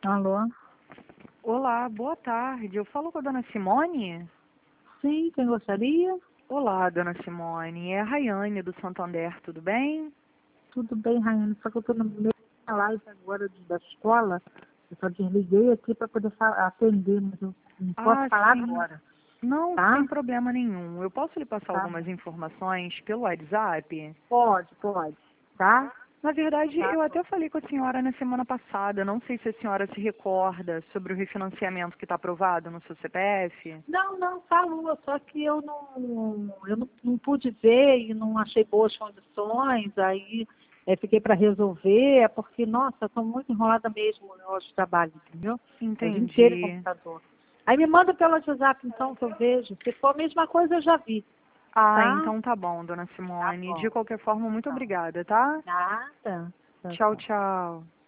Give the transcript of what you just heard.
Alô? Olá, boa tarde. Eu falo com a dona Simone? Sim, quem gostaria? Olá, dona Simone. É a Rayane do Santander, tudo bem? Tudo bem, Rainha? Só que eu estou no meio da live agora da escola. Eu só desliguei aqui para poder atender, mas eu não posso Ah, falar sim. agora, Não, tá? sem problema nenhum. Eu posso lhe passar Tá algumas bom. informações pelo WhatsApp? Pode. Tá? Na verdade, Tá eu bom. até falei com a senhora na semana passada. Não sei se a senhora se recorda sobre o refinanciamento que está aprovado no seu CPF. Não, falou, só que eu não pude ver e não achei boas condições, aí fiquei para resolver, é porque, nossa, eu estou muito enrolada mesmo no negócio de trabalho, entendeu? É o dia inteiro em Entendi. computador. Aí me manda pelo WhatsApp, então, que eu vejo. Se for a mesma coisa, eu já vi, Ah, tá? então tá bom, dona Tá Simone. De bom. qualquer forma, muito Tá. obrigada, tá? Nada. Tchau, Tchau, tchau. tchau.